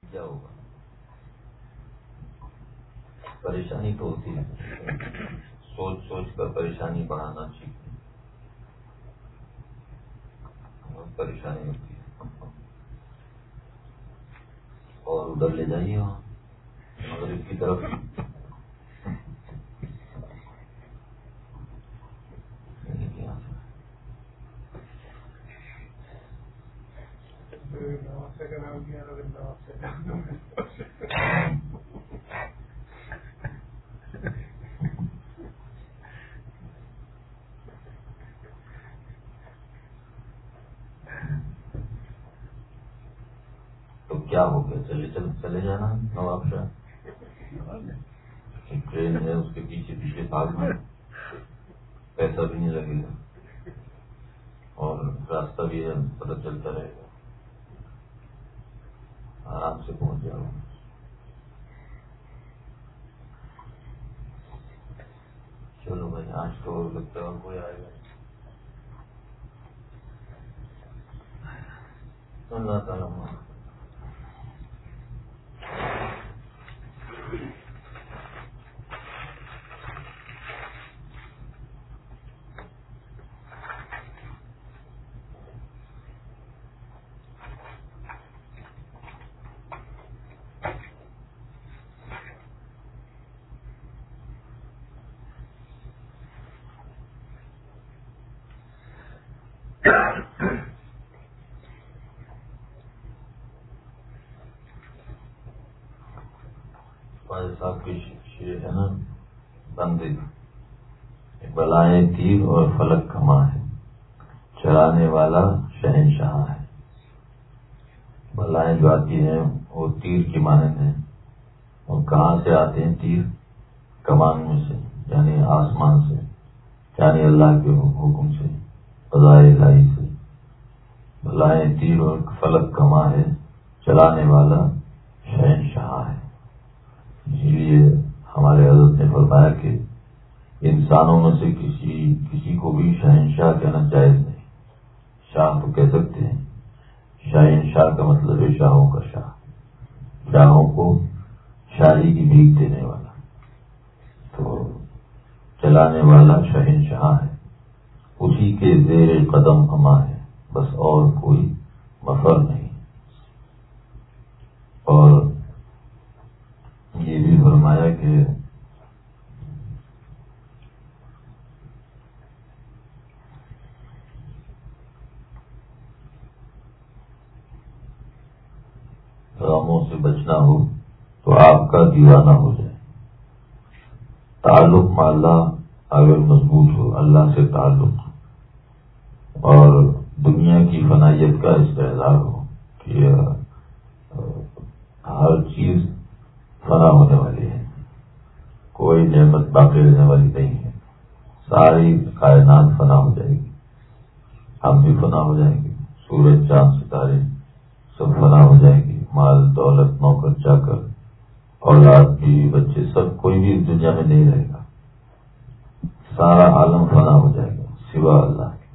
کیا ہوگا؟ پریشانی تو ہوتی ہے، سوچ سوچ کر پریشانی بڑھانا چاہیے، بہت پریشانی ہوتی ہے. اور ادھر لے جائیے وہاں مغرب کی طرف. تو کیا ہو گیا؟ چلے جانا نواب شاہ. ٹرین ہے اس کے پیچھے پیچھے بھاگنا، پیسہ بھی نہیں لگے گا اور راستہ بھی پتہ چلتا رہے گا، آرام سے پہنچ جاؤ. چلو بھائی، آج تو لگتا ہے کوئی آئے گا. اللہ تعالیٰ فاضل صاحب کی شعر ہے نا، بندے بلائے تیر اور فلک کماں ہے، چرانے والا شہنشاہ ہے. بلائیں جو آتی ہیں وہ تیر کی مانند ہیں، اور کہاں سے آتے ہیں تیر؟ کمان میں سے، یعنی آسمان سے، یعنی اللہ کے حکم سے، قضاء الہی سے. بلائیں تیر اور فلک کماں ہے، چلانے والا شہنشاہ ہے. اسی لیے ہمارے حضرت نے فرمایا کہ انسانوں میں سے کسی کو بھی شہنشاہ کہنا جائز نہیں. شاہ تو کہہ سکتے ہیں، شہنشاہ کا مطلب ہے شاہوں کا شاہ، شاہوں کو شاہی کی بھیک دینے والا. تو چلانے والا شہنشاہ ہے، اسی کے زیر قدم اما ہے، بس اور کوئی مفر نہیں. اور یہ بھی فرمایا کہ غموں سے بچنا ہو تو آپ کا دیوانہ ہو جائے. تعلق مع اللہ اگر مضبوط ہو، اللہ سے تعلق، اور دنیا کی فنائیت کا استحضار ہو کہ ہر چیز فنا ہونے والی ہے، کوئی نعمت باقی رہنے والی نہیں ہے. ساری کائنات فنا ہو جائے گی، ہم بھی فنا ہو جائیں گے، سورج چاند ستارے سب فنا ہو جائیں گے، مال دولت نوکر چاکر اولاد بیوی بچے سب، کوئی بھی دنیا میں نہیں رہے گا، سارا عالم فنا ہو جائے گا سوا اللہ کے.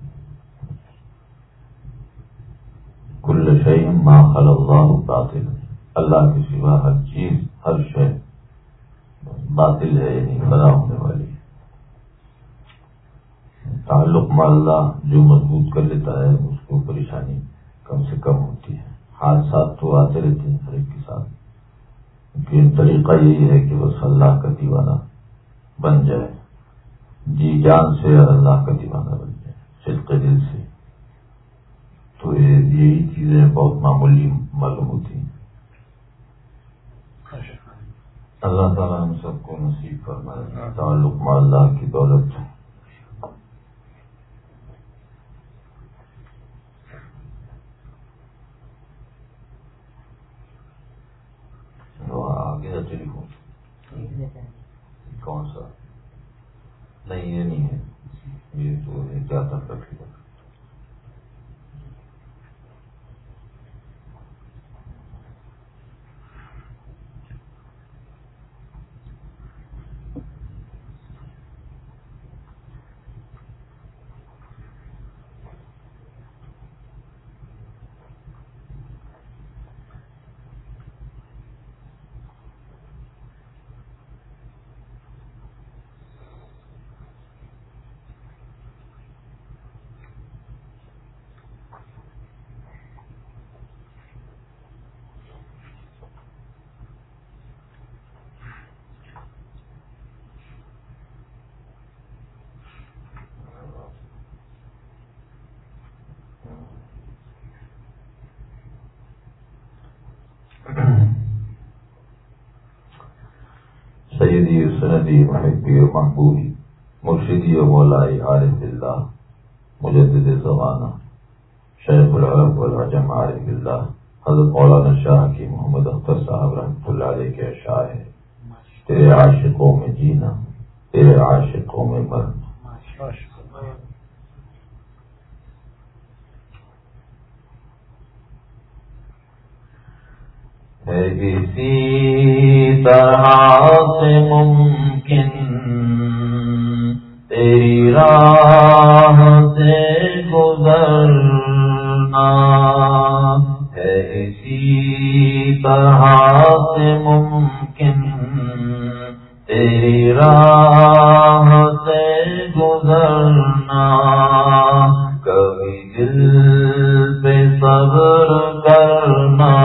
کل شیء ما خلا اللہ باطل، اللہ کے سوا ہر چیز ہر شے باطل ہے، یعنی فنا ہونے والی ہے. تعلق مع اللہ جو مضبوط کر لیتا ہے اس کو پریشانی کم سے کم ہوتی ہے. حادثات تو آتے رہتے ہیں ہر ایک کے ساتھ، لیکن طریقہ یہی ہے کہ بس اللہ کا دیوانہ بن جائے، جی جان سے اللہ کا دیوانہ بن جائے، صدق دل سے. تو یہی چیزیں بہت معمولی معلوم ہوتی ہیں. اللہ تعالیٰ ہم سب کو نصیب فرمائے تعلق مع اللہ کی دولت. آگے ٹیلیفون کون سا؟ نہیں یہ نہیں ہے، یہ تو زیادہ رکھے گا. سیدی سندی محبی و محبوبی مرشدی و مولائی عارف اللہ مجدد زمانہ شیخ العرب والعجم عارف اللہ حضرت مولانا شاہ کی محمد اختر صاحب رحمۃ اللہ علیہ کے اشعار ہے، تیرے عاشقوں میں جینا تیرے عاشقوں میں مرنا۔ ہے اسی طرح سے ممکن تیری راہ سے گزرنا، ہے اسی طرح سے ممکن تیری راہ سے گزرنا، کبھی دل پہ صبر کرنا،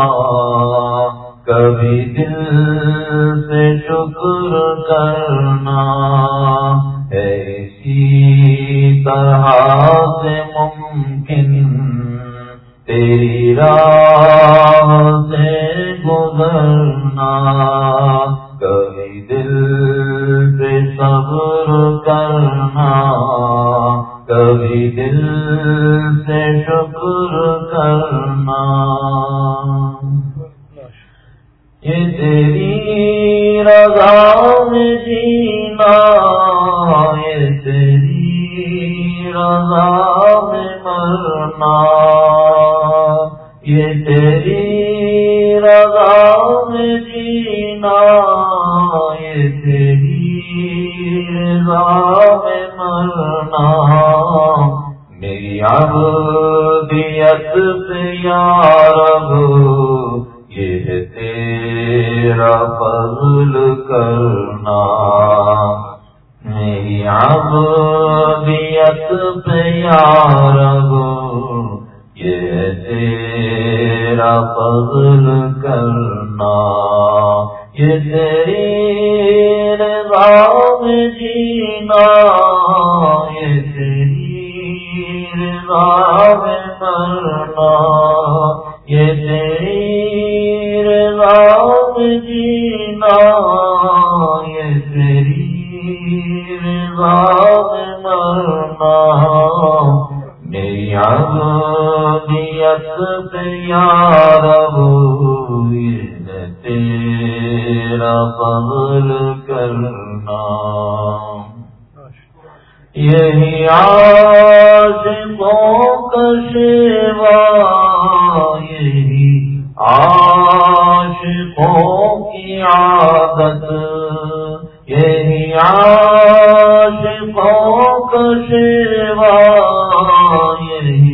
کبھی دل سے شکر کرنا، ہے اسی طرح سے ممکن تیری راہ سے گزرنا، کبھی دل پہ صبر کرنا، کبھی دل سے شکر کرنا۔ یہ تیری رضا میں جینا، یہ تیری رضا میں مرنا، یہ تیری رضا میں جینا، یہ تیری رضا میں مرنا، میری عبدیت پہ یا رب یہ ہے تیرا فضل کرنا، میری عبدیت پہ یا رب یہ ہے تیرا فضل کرنا، یہ تیری رضا میں جینا، یہ تیری رضا میں مرنا، یہ تیری رضا میں جینا، یہ تیری رضا میں مرنا، میری عبدیت پہ یا رب یہ ہے تیرا فضل کرنا۔ یہی عاشقوں کا شیوا، یہی عاشقوں کی عادت، یہی عاشقوں کا شیوا، یہی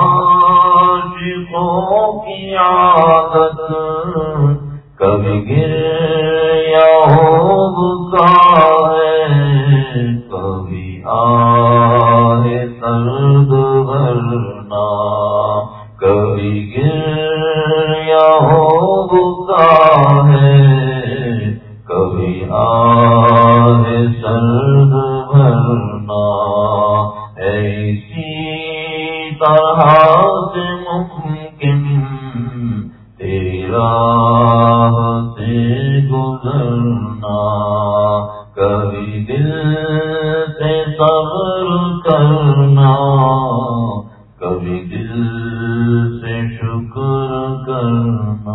عاشقوں کی عادت، کبھی گریہ ہوتا ہے، کبھی آہ سرد بھرنا، کبھی گریہ ہوتا ہے، کبھی آہ سرد بھرنا، ایسی طرح سے ممکن تیری راہ سے گزرنا، کبھی دل سے صبر کرنا، کبھی دل سے شکر کرنا،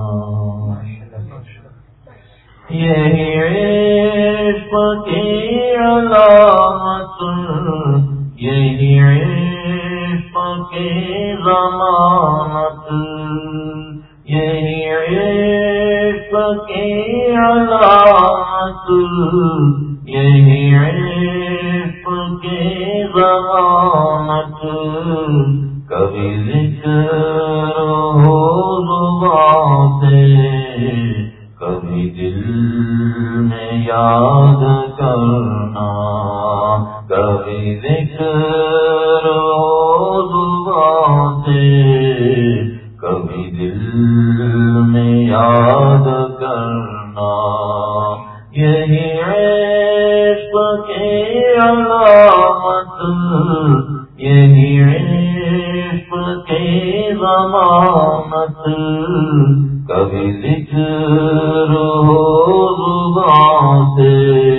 یہی عشق کی علامت، یہی عشق کی ضمانت، یہی عشق کی علامت، یہی عشق کی ضمانت، کبھی ذکر ہو زبان سے، کبھی دل میں یاد کرنا، کبھی ذکر ہو زبان سے، کبھی دل میں یاد کرنا، یہی عشق کی علامت، یہی عشق کی ضمانت، کبھی ذکر ہو زبان سے،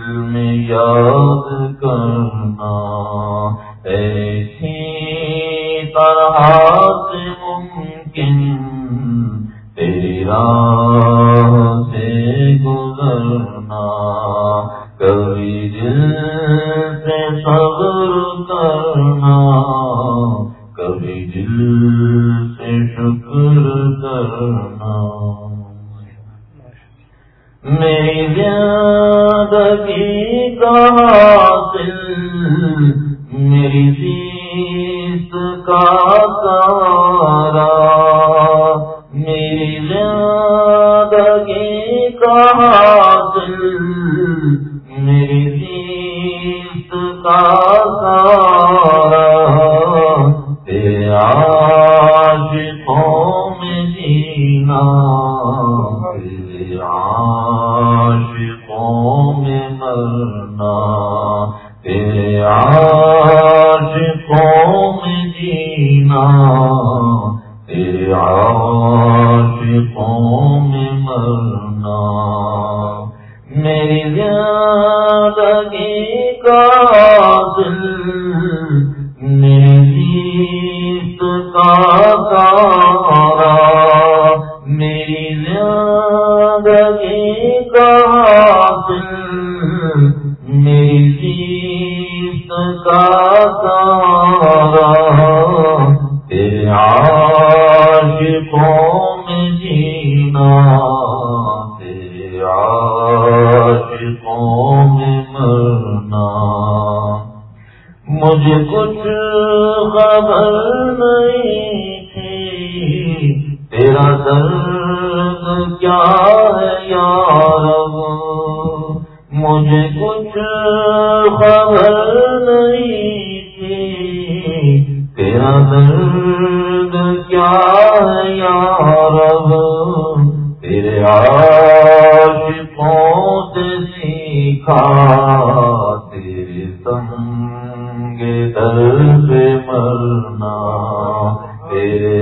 میں یاد کرنا، ایسی طرح سے ممکن تیری راہ سے گزرنا، کبھی دل سے صبر کرنا، کبھی دل سے شکر کرنا، میری زندگی کا حاصل میری زیست کا سارا، میری زندگی کا حاصل میری زیست کا سارا، تیرے عاشقوں میں جینا، تیرے عاشقوں میں مرنا، تیرے عاشقوں میں جینا، تیرے عاشقوں میں مرنا، میری زندگی کا حاصل میری زیست کا سارا، میری زندگی کا حاصل میری زیست کا سارا، تیرے عاشقوں میں جینا، تیرے عاشقوں میں مرنا، مجھے کچھ خبر نہیں تھی تیرا درد کیا ہے یا رب، مجھے کچھ خبر نہیں تھی تیرا درد کیا ہے یا رب، تیرے عاشقوں سے سیکھا تیرے سنگ در پہ مرنا، تیرے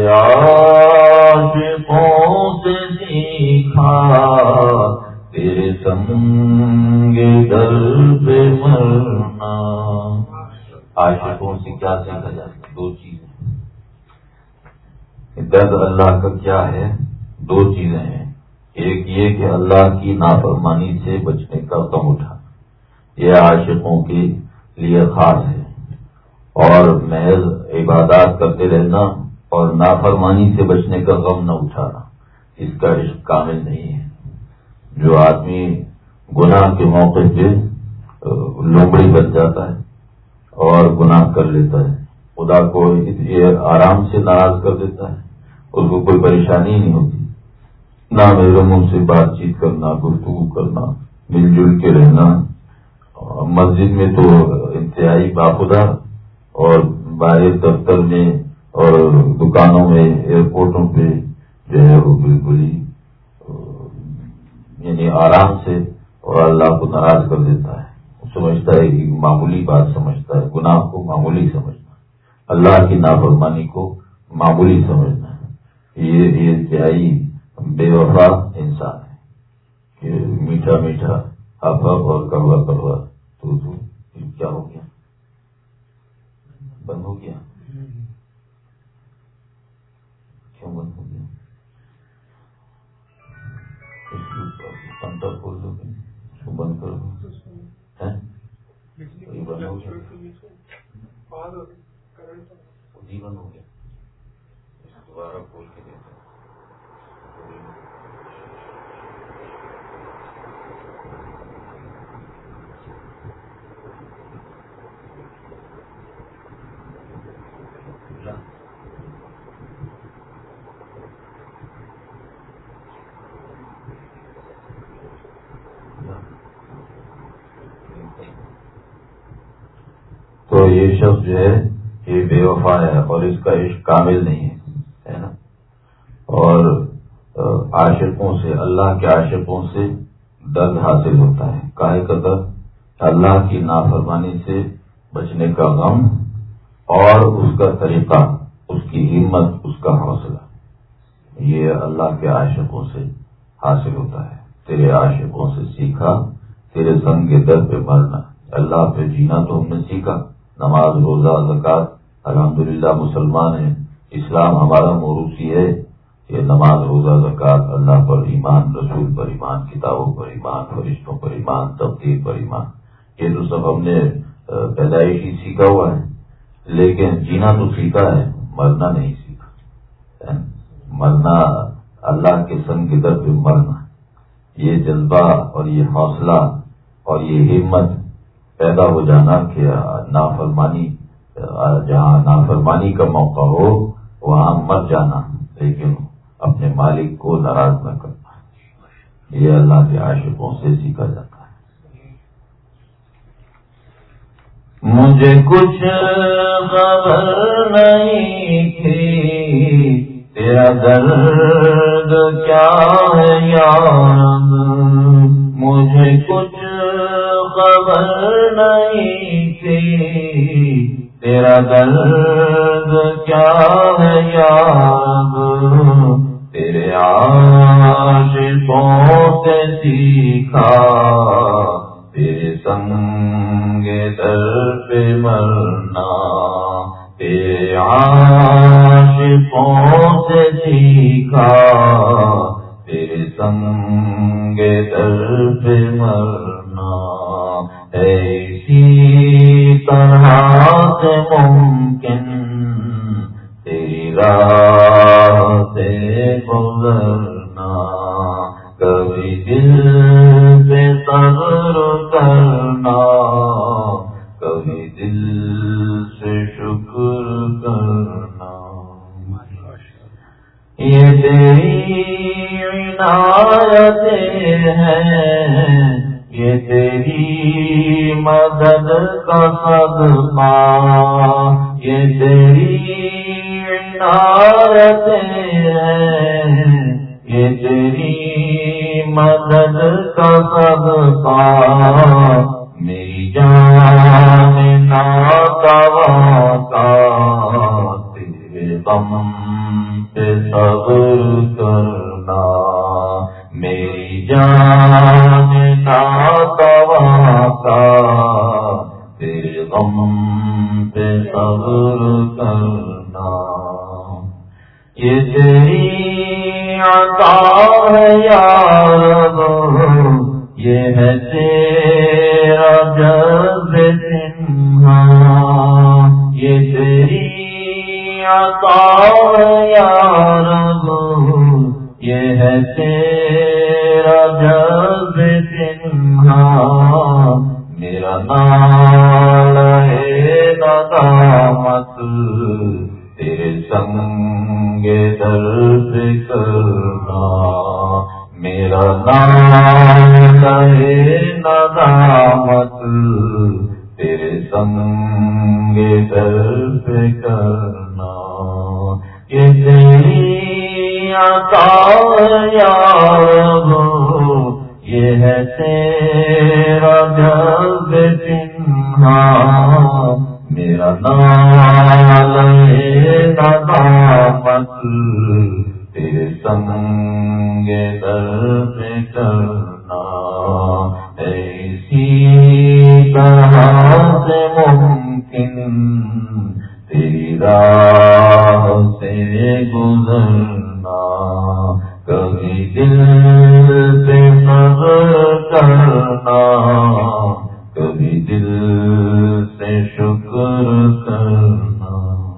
عاشقوں سے سیکھا تیرے سنگ در پہ مرنا۔ عاشقوں سے کیا سیکھا جاتا ہے؟ دو چیزیں، درد اللہ کا کیا ہے؟ دو چیزیں ہیں، ایک یہ کہ اللہ کی نافرمانی سے بچنے کا غم اٹھانا، یہ عاشقوں کے لیے خاص ہے، اور محض عبادات کرتے رہنا اور نافرمانی سے بچنے کا غم نہ اٹھانا، اس کا عشق کامل نہیں ہے۔ جو آدمی گناہ کے موقع پہ لومڑی بن جاتا ہے اور گناہ کر لیتا ہے، خدا کو یہ آرام سے ناراض کر دیتا ہے، اس کو کوئی پریشانی نہیں ہوتی، نہ محرموں سے بات چیت کرنا، گفتگو کرنا، مل جل کے رہنا، مسجد میں تو انتہائی باخدا، اور باہر دفتر میں اور دکانوں میں ایئرپورٹوں پہ جو ہے وہ بالکل ہی یعنی آرام سے اور اللہ کو ناراض کر دیتا ہے، سمجھتا ہے کہ معمولی بات سمجھتا ہے، گناہ کو معمولی سمجھنا، اللہ کی نافرمانی کو معمولی سمجھنا، یہ انتہائی بے وفا انسان ہے کہ میٹھا میٹھا ہف اور کڑوا کڑوا تو کیا ہو گیا؟ بند ہو گیا؟ کیوں بند ہو گیا؟ کنٹر کھول دو، اس کو بند کر دو، یہ بند ہو گیا، خود ہی بند ہو گیا، دوبارہ کھول کے دیکھو۔ تو یہ شخص جو ہے یہ بے وفا ہے اور اس کا عشق کامل نہیں ہے نا، اور عاشقوں سے، اللہ کے عاشقوں سے درد حاصل ہوتا ہے، کاہے کا درد؟ اللہ کی نافرمانی سے بچنے کا غم اور اس کا طریقہ، اس کی ہمت، اس کا حوصلہ، یہ اللہ کے عاشقوں سے حاصل ہوتا ہے۔ تیرے عاشقوں سے سیکھا تیرے سنگ کے در پہ مرنا. اللہ پہ جینا تو ہم نے سیکھا، نماز روزہ زکوٰۃ، الحمدللہ مسلمان ہیں. اسلام ہمارا موروثی ہے. یہ نماز روزہ زکوٰۃ، اللہ پر ایمان، رسول پر ایمان، کتابوں پر ایمان، فرشتوں پر ایمان، تقدیر پر ایمان، یہ تو سب ہم نے پیدائش ہی سیکھا ہوا ہے. لیکن جینا تو سیکھا ہے، مرنا نہیں سیکھا. مرنا اللہ کے سنگ کے در پہ مرنا، یہ جذبہ اور یہ حوصلہ اور یہ ہمت پیدا ہو جانا کہ نافرمانی، جہاں نافرمانی کا موقع ہو وہاں مر جانا، لیکن اپنے مالک کو ناراض نہ کرنا، یہ اللہ کے عاشقوں سے سیکھا جاتا ہے. مجھے کچھ خبر نہیں تھی تیرا درد کیا ہے یار، مجھے کچھ خبر نہیں تھی تیرا درد کیا ہے یار، تیرے عاشقوں سے سیکھا تیرے سنگ در پہ مرنا، تیرے عاشقوں سے سیکھا تیرے سنگ در پہ مرنا. ایسی طرح سے ممکن تیری راہ سے گزرنا، کبھی دل پہ صبر کرنا، کبھی دل سے شکر کرنا. یہ تیری عنایتیں ہیں، یہ تیری مدد کا صدقہ، یہ تیری عنایتیں ہیں، یہ تیری مدد کا صدقہ. میری جان ناتواں کا تیرے غم پہ صبر کرنا، میری جان ناتواں کا تیرے غم پہ صبر کرنا. یہ تیری عطا ہے یا رب، یہ ہے تیرا جذب تنہا، یہ تیری عطا ہے یا رب، یہ ہے تیرا جذب تنہا. میرا نال ہے ندامت تیرے سنگ در پہ کرنا، میرا نال ہے ندامت تیرے سنگ در پہ کرنا. یہ تیری عطا یا رب، یہ ہے تیرا جذب تنہا. میرا نال ہے ندامت تیرے سنگ در پہ کرنا. ایسی طرح سے ممکن تیری راہ سے گزرنا، کبھی دل پہ صبر کرنا، کبھی دل سے شکر کرنا.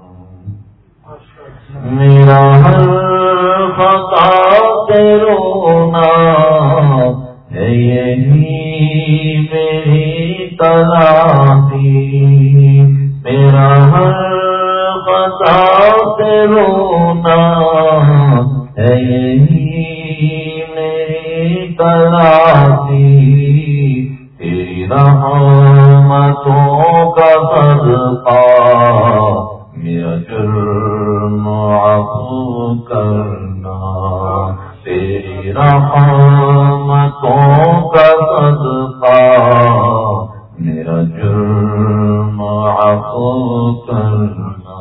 میرا ہر خطا سے رونا ہے، یہی میری تلافی. میرا ہر خطا سے رونا ہے، یہی میری تلافی. تیری رحمتوں کا صدقہ میرا جرم عفو کرنا، تیری رحمتوں کا صدقہ میرا جرم عفو کرنا.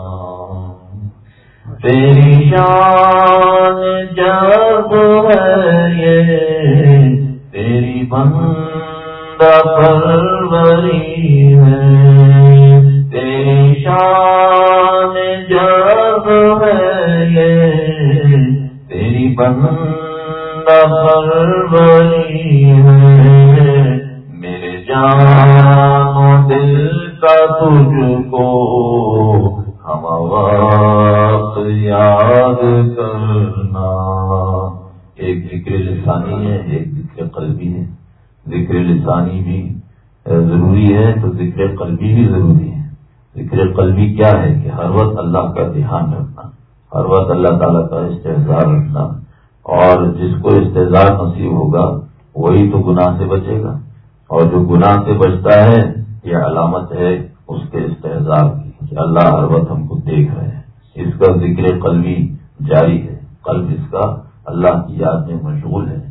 تیری شان جب ہے یہ تیری بندگی پروری ہے، تیری شان جب ہے یہ، تیری بندہ پروری ہے، میرے جان و دل کا تجھ کو ہم وقت یاد کرنا۔ ایک ذکر لسانی ہے، ایک ذکر قلبی ہے۔ ذکر لسانی بھی ضروری ہے تو ذکر قلبی بھی ضروری ہے۔ ذکر قلبی کیا ہے کہ ہر وقت اللہ کا دھیان رکھنا، ہر وقت اللہ تعالیٰ کا استحضار رکھنا، اور جس کو استحضار نصیب ہوگا وہی تو گناہ سے بچے گا، اور جو گناہ سے بچتا ہے یہ علامت ہے اس کے استحضار کی کہ اللہ ہر وقت ہم کو دیکھ رہے ہیں۔ اس کا ذکر قلبی جاری ہے، قلب اس کا اللہ کی یاد میں مشغول ہے۔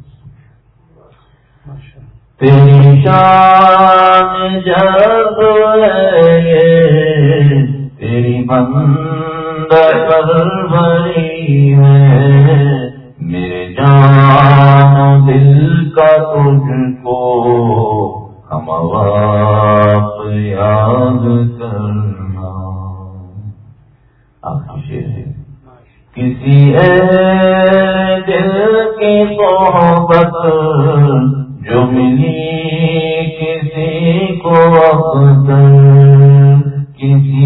تیری شان جب ہے، تیری بندہ پروری ہے، میرے جان و دل کا تجھ کو ہم وقت یاد کرنا۔ آپ کی شعر ہے، کسی دل کی صحبت جو ملی کسی کو اختر، کسی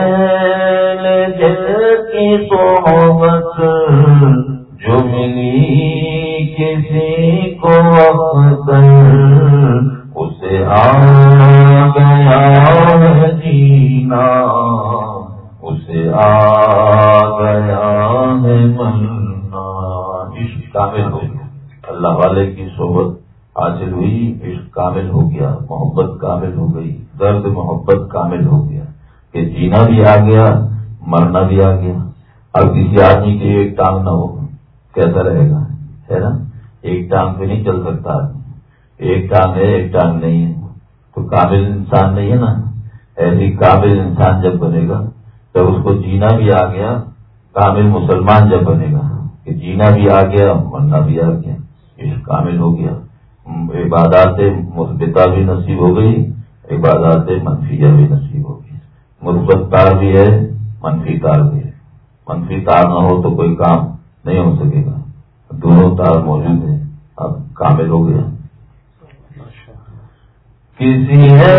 دل کی صحبت جو ملی کسی کو اختر، اسے آ گیا ہے جینا، اسے آ گیا ہے مرنا۔ عشق کامل ہو گیا، اللہ والے کی صحبت حاصل ہوئی، عشق کامل ہو گیا، محبت کامل ہو گئی، درد محبت کامل ہو گیا کہ جینا بھی آ گیا، مرنا بھی آ گیا۔ اب کسی آدمی کی ایک ٹانگ نہ ہو کیسا رہے گا، ہے نا؟ ایک ٹانگ پہ نہیں چل سکتا آدمی، ایک ٹانگ ہے ایک ٹانگ نہیں ہے تو کامل انسان نہیں ہے نا۔ ایسی کامل انسان جب بنے گا جب اس کو جینا بھی آ گیا، کامل مسلمان جب بنے گا کہ جینا بھی آ گیا مرنا بھی آ گیا، عشق کامل ہو گیا، عبادات مثبتہ بھی نصیب ہو گئی، عبادات منفیہ بھی نصیب ہو گئی۔ مثبت تار بھی ہے، منفی تار بھی ہے، منفی تار نہ ہو تو کوئی کام نہیں ہو سکے گا، دونوں تار موجود ہیں، اب کامل ہو گیا۔ کسی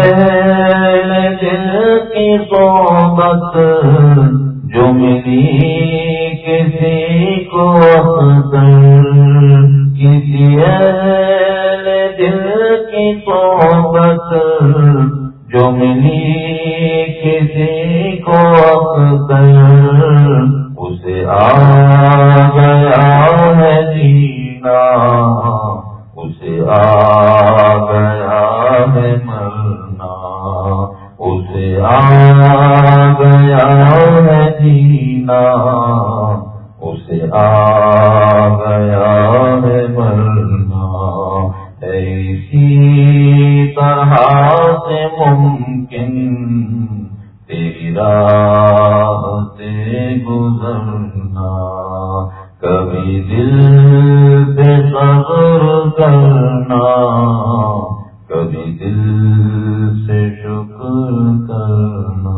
دل کی صحبت جو ملی کسی کو اختر، کسی دل کی صحبت جو ملی کسی کو اختر، اسے آ گیا ہے جینا، اسے آ گیا ہے مرنا، اسے آ گیا ہے جینا، اسے آ گیا ہے مرنا۔ اسی طرح سے ممکن تیری راہ سے گزرنا، کبھی دل پہ صبر کرنا، کبھی دل سے شکر کرنا۔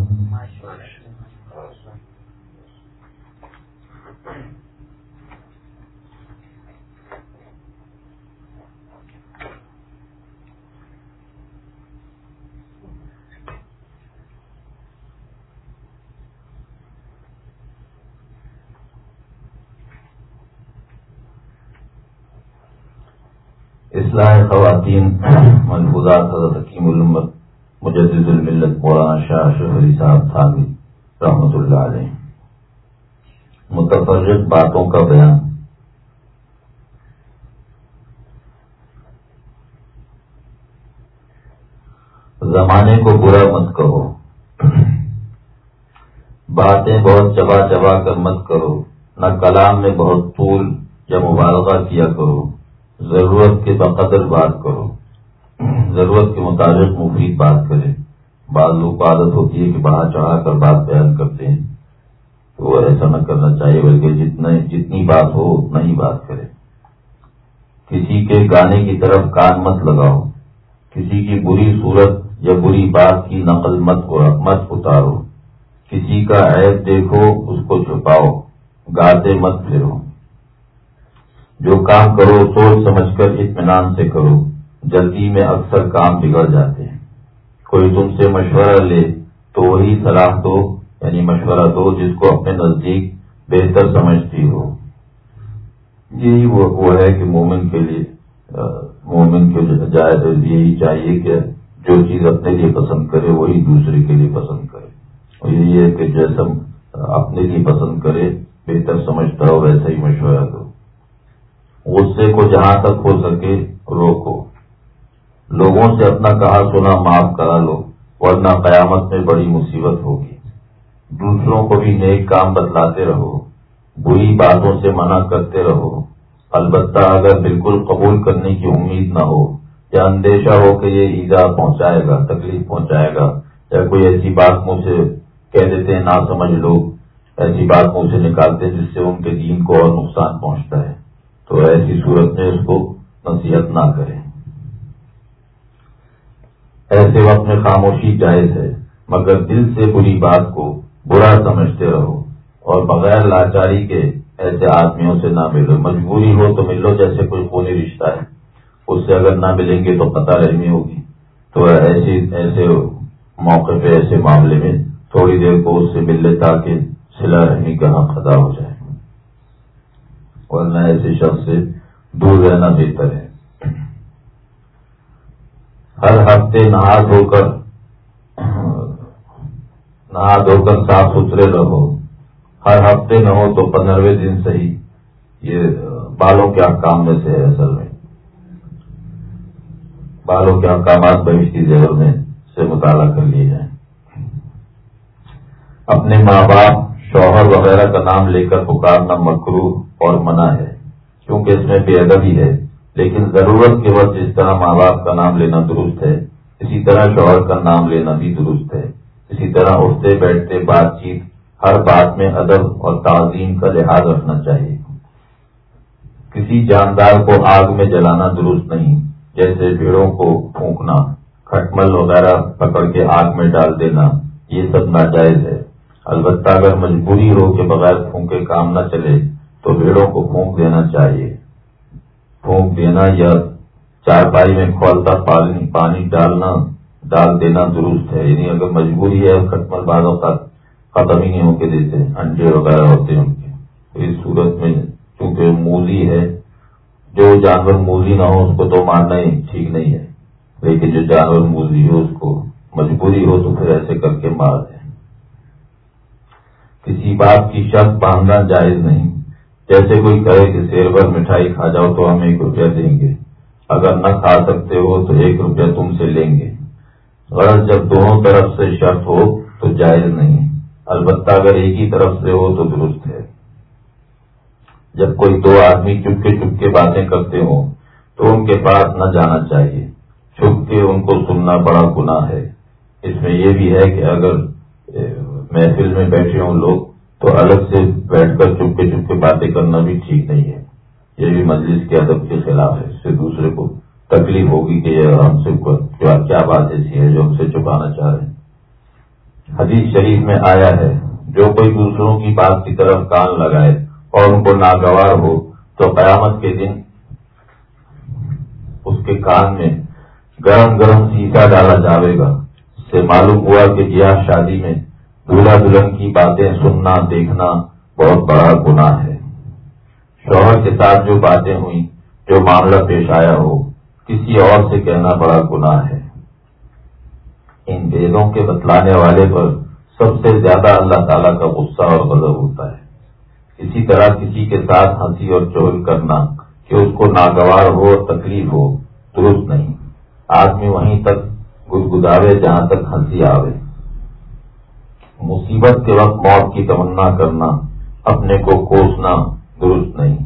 اصلاح خواتین ملفوظات حضرت حکیم الامت مجدد الملت مولانا شاہ اشرف علی صاحب تھانوی رحمۃ اللہ علیہ۔ متفرق باتوں کا بیان۔ زمانے کو برا مت کہو، باتیں بہت چبا چبا کر مت کرو، نہ کلام میں بہت طول یا مبالغہ کیا کرو، ضرورت کے بقدر بات کرو، ضرورت کے مطابق مفید بات کرے۔ بعض لوگ کو عادت ہوتی ہے کہ بڑھا چڑھا کر بات بیان کرتے ہیں، تو وہ ایسا نہ کرنا چاہیے، بلکہ جتنی بات ہو اتنا ہی بات کرے۔ کسی کے گانے کی طرف کان مت لگاؤ، کسی کی بری صورت یا بری بات کی نقل مت اتارو، کسی کا عیب دیکھو اس کو چھپاؤ، گاتے مت پھرو۔ جو کام کرو سوچ سمجھ کر اطمینان سے کرو، جلدی میں اکثر کام بگڑ جاتے ہیں۔ کوئی تم سے مشورہ لے تو وہی صلاح دو، یعنی مشورہ دو جس کو اپنے نزدیک بہتر سمجھتی ہو۔ یہی وہ ہے کہ مومن کے لیے یہی چاہیے کہ جو چیز اپنے لیے پسند کرے وہی دوسرے کے لیے پسند کرے، اور یہی ہے کہ جیسا اپنے لیے پسند کرے بہتر سمجھتا ہو ویسا ہی مشورہ دو۔ غصے کو جہاں تک ہو سکے روکو، لوگوں سے اپنا کہا سنا معاف کرا لو، ورنہ قیامت میں بڑی مصیبت ہوگی۔ دوسروں کو بھی نیک کام بتلاتے رہو، بری باتوں سے منع کرتے رہو، البتہ اگر بالکل قبول کرنے کی امید نہ ہو یا اندیشہ ہو کہ یہ ایذا پہنچائے گا، تکلیف پہنچائے گا، یا کوئی ایسی بات منہ سے کہہ دیتے ہیں نہ سمجھ لوگ، ایسی بات منہ سے نکالتے ہیں جس سے ان کے دین کو اور نقصان پہنچتا ہے، تو ایسی صورت میں اس کو نصیحت نہ کریں۔ ایسے وقت میں خاموشی جائز ہے، مگر دل سے بری بات کو برا سمجھتے رہو، اور بغیر لاچاری کے ایسے آدمیوں سے نہ ملو۔ مجبوری ہو تو ملو، جیسے کوئی خونی رشتہ ہے، اس سے اگر نہ ملیں گے تو قطع رحمی ہوگی، تو ایسے موقع پہ ایسے معاملے میں تھوڑی دیر کو اس سے مل لے تاکہ صلہ رحمی کا حق ادا ہو جائے، ورنہ ایسے شخص سے دور رہنا بہتر ہے۔ ہر ہفتے نہا دھو کر صاف ستھرے رہو، ہر ہفتے نہ ہو تو 15ویں دن صحیح۔ یہ بالوں کے احکام میں سے ہے، اصل میں بالوں کے احکامات بہشتی زیور میں سے مطالعہ کر لیے جائیں۔ اپنے ماں باپ، شوہر وغیرہ کا نام لے کر پکارنا مکروہ اور منع ہے، کیونکہ اس میں بے ادبی ہے، لیکن ضرورت کے وقت جس طرح ماں باپ کا نام لینا درست ہے، اسی طرح شوہر کا نام لینا بھی درست ہے۔ اسی طرح اٹھتے بیٹھتے بات چیت ہر بات میں ادب اور تعظیم کا لحاظ رکھنا چاہیے۔ کسی جاندار کو آگ میں جلانا درست نہیں، جیسے بھیڑوں کو پھونکنا، کھٹمل وغیرہ پکڑ کے آگ میں ڈال دینا، یہ سب ناجائز ہے۔ البتہ اگر مجبوری ہو کہ بغیر پھونکے کام نہ چلے تو بھیڑوں کو پھونک دینا چاہیے۔ پھونک دینا یا چارپائی میں کھولتا پانی ڈال دینا درست ہے، یعنی اگر مجبوری ہے، کھٹمل بعض اوقات ختم ہی نہیں ہو کے دیتے، انڈے وغیرہ ہوتے ہیں ان کے، تو اس صورت میں چونکہ موذی ہے، جو جانور موذی نہ ہو اس کو تو مارنا ہی ٹھیک نہیں ہے، لیکن جو جانور موذی ہو اس کو مجبوری ہو تو پھر ایسے کر کے مار دیں۔ کسی بات کی شرط باندھنا جائز نہیں، جیسے کوئی کہے کہ سیر بھر مٹھائی کھا جاؤ تو ہم 1 روپیہ دیں گے، اگر نہ کھا سکتے ہو تو 1 روپیہ تم سے لیں گے۔ غرض جب دونوں طرف سے شرط ہو تو جائز نہیں، البتہ اگر ایک ہی طرف سے ہو تو درست ہے۔ جب کوئی 2 آدمی چپکے باتیں کرتے ہوں تو ان کے پاس نہ جانا چاہیے، چھپ کے ان کو سننا بڑا گناہ ہے۔ اس میں یہ بھی ہے کہ اگر محفل میں بیٹھے ہوں لوگ تو الگ سے بیٹھ کر چپکے باتیں کرنا بھی ٹھیک نہیں ہے، یہ بھی مجلس کے ادب کے خلاف ہے، اس سے دوسرے کو تکلیف ہوگی کہ یہ ہم سے کیا بات ایسی ہے جو ہم سے چھپانا چاہ رہے ہیں۔ حدیث شریف میں آیا ہے، جو کوئی دوسروں کی بات کی طرف کان لگائے اور ان کو ناگوار ہو تو قیامت کے دن اس کے کان میں گرم سیسا ڈالا جاوے گا۔ اس سے معلوم ہوا کہ بیاہ شادی میں دولہا دلہن کی باتیں سننا دیکھنا بہت بڑا گناہ ہے۔ شوہر کے ساتھ جو باتیں ہوئیں، جو معاملہ پیش آیا ہو، کسی اور سے کہنا بڑا گناہ ہے۔ ان بھیدوں کے بتلانے والے پر سب سے زیادہ اللہ تعالیٰ کا غصہ اور غضب ہوتا ہے۔ اسی طرح کسی کے ساتھ ہنسی اور چغل کرنا کہ اس کو ناگوار ہو اور تکلیف ہو درست نہیں۔ آدمی وہیں تک گدگداوے جہاں تک ہنسی آوے۔ مصیبت کے وقت موت کی تمنا کرنا، اپنے کو کوسنا درست نہیں۔